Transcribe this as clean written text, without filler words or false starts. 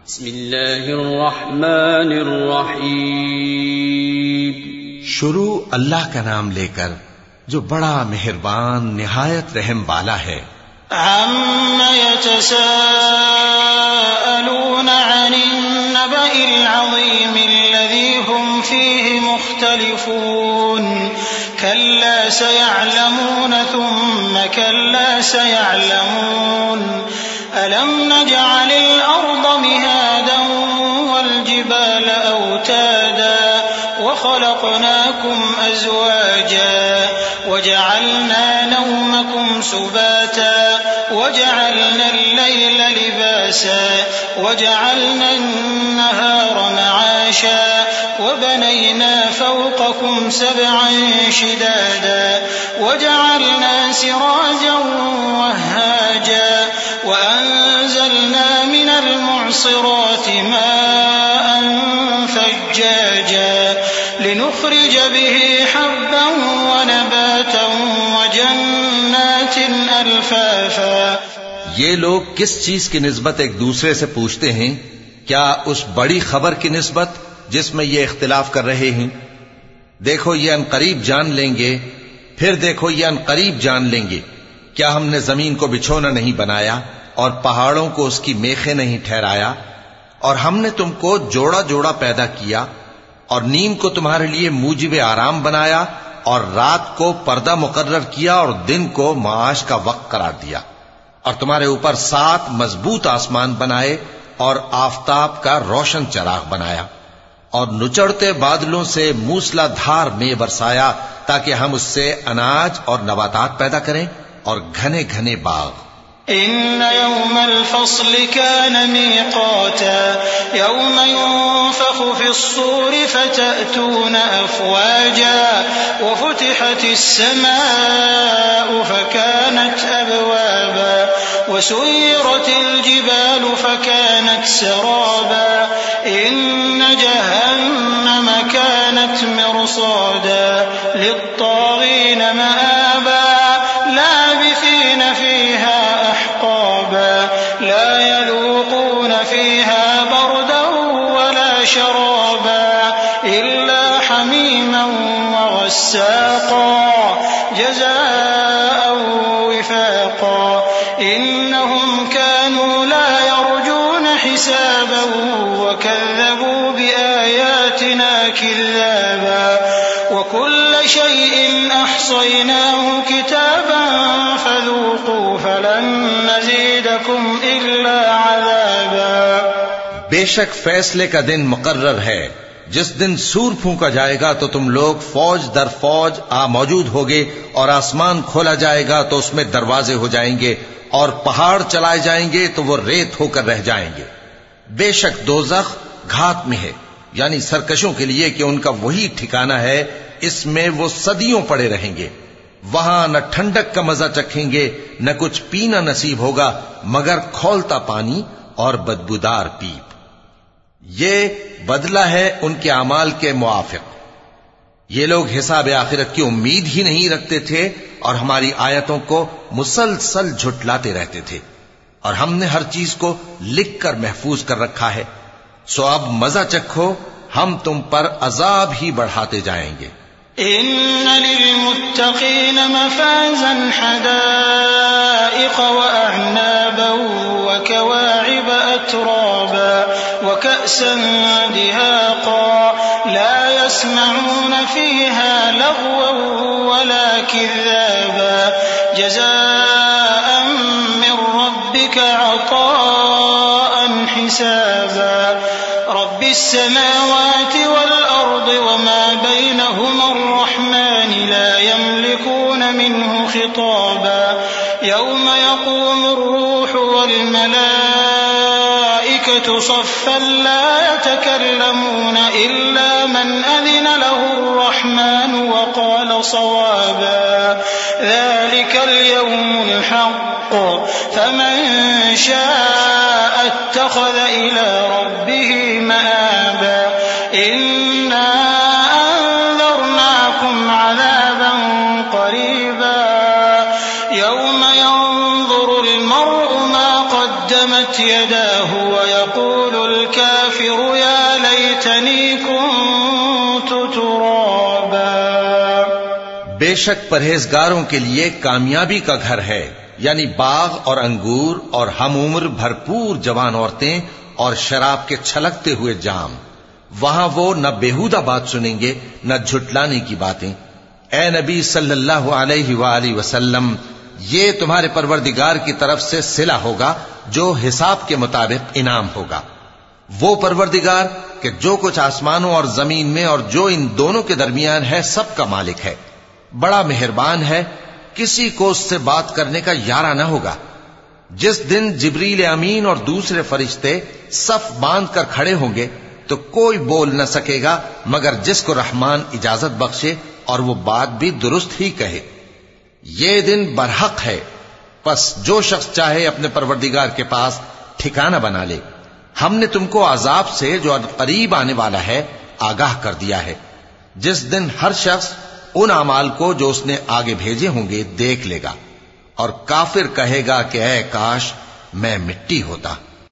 بسم اللہ الرحمن الرحیم. شروع اللہ کا نام لے کر جو بڑا مہربان نہایت رحم والا ہے. عَمَّ يَتَسَاءَلُونَ عَنِ النَّبَإِ الْعَظِيمِ الَّذِي هُمْ فِيهِ مُخْتَلِفُونَ كَلَّا سَيَعْلَمُونَ ثُمَّ كَلَّا سَيَعْلَمُونَ أَلَمْ نَجْعَلِ الْأَرْضَ مِهَادًا وَالْجِبَالَ أَوْتَادًا وَخَلَقْنَاكُمْ أَزْوَاجًا وَجَعَلْنَا نَوْمَكُمْ سُبَاتًا وَجَعَلْنَا اللَّيْلَ لِبَاسًا وَجَعَلْنَا النَّهَارَ مَعَاشًا وَبَنَيْنَا فَوْقَكُمْ سَبْعًا شِدَادًا وَجَعَلْنَا سِرَاجًا وَهَّاجًا وَأَنزَلْنَا مِنَ الْمُعْصِرَاتِ مَاءً ثَجَّاجًا لِنُخْرِجَ بِهِ حَبًّا وَنَبَاتًا وَجَنَّاتٍ أَلْفَافًا. یہ لوگ کس چیز کی نسبت ایک دوسرے سے پوچھتے ہیں؟ کیا اس بڑی خبر کی نسبت جس میں یہ اختلاف کر رہے ہیں؟ دیکھو یہ عنقریب جان لیں گے، پھر دیکھو یہ عنقریب جان لیں گے. کیا ہم نے زمین کو بچھونا نہیں بنایا اور پہاڑوں کو اس کی میخیں نہیں ٹھہرایا؟ اور ہم نے تم کو جوڑا جوڑا پیدا کیا اور نیند کو تمہارے لیے موجب آرام بنایا اور رات کو پردہ مقرر کیا اور دن کو معاش کا وقت قرار دیا، اور تمہارے اوپر 7 مضبوط آسمان بنائے اور آفتاب کا روشن چراغ بنایا، اور نچڑتے بادلوں سے موسلا دھار میں برسایا تاکہ ہم اس سے اناج اور نباتات پیدا کریں اور گھنے گھنے باغ. إن يوم الفصل كان ميقاتا يوم ينفخ في الصور فتأتون أفواجا وفتحت السماء فكانت أبوابا وسيرت الجبال فكانت سرابا إن جهنم كانت مرصادا للطاغين مآبا لابثين فيها أحقابا لا يذوقون فيها بردا ولا شرابا إلا حميما وغساقا جزاء وفاقا إنهم كانوا لا يرجون حسابا وكذبوا بآياتنا كذابا وكل شيء أحصيناه كتابا فذوقوا فلن نزيدكم إلا عذابا. بے شک فیصلے کا دن مقرر ہے، جس دن سور پھونکا جائے گا تو تم لوگ فوج در فوج موجود ہوگے، اور آسمان کھولا جائے گا تو اس میں دروازے ہو جائیں گے، اور پہاڑ چلائے جائیں گے تو وہ ریت ہو کر رہ جائیں گے. بے شک دوزخ گھات میں ہے، یعنی سرکشوں کے لیے کہ ان کا وہی ٹھکانہ ہے، اس میں وہ صدیوں پڑے رہیں گے. وہاں نہ ٹھنڈک کا مزہ چکھیں گے، نہ کچھ پینا نصیب ہوگا مگر کھولتا پانی اور بدبودار پیپ. یہ بدلہ ہے ان کے اعمال کے موافق. یہ لوگ حساب آخرت کی امید ہی نہیں رکھتے تھے اور ہماری آیتوں کو مسلسل جھٹلاتے رہتے تھے، اور ہم نے ہر چیز کو لکھ کر محفوظ کر رکھا ہے. سو اب مزہ چکھو، ہم تم پر عذاب ہی بڑھاتے جائیں گے. إن للمتقين مفازا حدائق وأعنابا وكواعب أترابا وكأسا دهاقا لا يسمعون فيها لغوا ولا كذابا جزاء من ربك عطاء حسابا. رب السماوات والأرض وما بينهما الرحمن لا يملكون منه خطابا يوم يقوم الروح والملائكة صفا لا يتكلمون إلا من أذن له الرحمن وقال صوابا. ذلك اليوم الحق فمن شاء اتخذ إلى ربه مآبا. إنا أنذرناكم عذابا قريبا يوم ينظر المرء ما قدمت يداه ويقول الكافر يا ليتني كنت ترابا. بے شک پرہیزگاروں کے لیے کامیابی کا گھر ہے، یعنی باغ اور انگور اور ہم عمر بھرپور جوان عورتیں اور شراب کے چھلکتے ہوئے جام. وہاں وہ نہ بیہودہ بات سنیں گے نہ جھٹلانے کی باتیں. اے نبی صلی اللہ علیہ وآلہ وسلم، یہ تمہارے پروردگار کی طرف سے صلہ ہوگا جو حساب کے مطابق انعام ہوگا. وہ پروردگار کہ جو کچھ آسمانوں اور زمین میں اور جو ان دونوں کے درمیان ہے سب کا مالک ہے، بڑا مہربان ہے، کسی کو اس سے بات کرنے کا یارہ نہ ہوگا. جس دن جبریل امین اور دوسرے فرشتے صف باندھ کر کھڑے ہوں گے تو کوئی بول نہ سکے گا مگر جس کو رحمان اجازت بخشے اور وہ بات بھی درست ہی کہے. یہ دن برحق ہے، پس جو شخص چاہے اپنے پروردگار کے پاس ٹھکانہ بنا لے. ہم نے تم کو عذاب سے جو قریب آنے والا ہے آگاہ کر دیا ہے، جس دن ہر شخص ان اعمال کو جو اس نے آگے بھیجے ہوں گے دیکھ لے گا، اور کافر کہے گا کہ اے کاش میں مٹی ہوتا.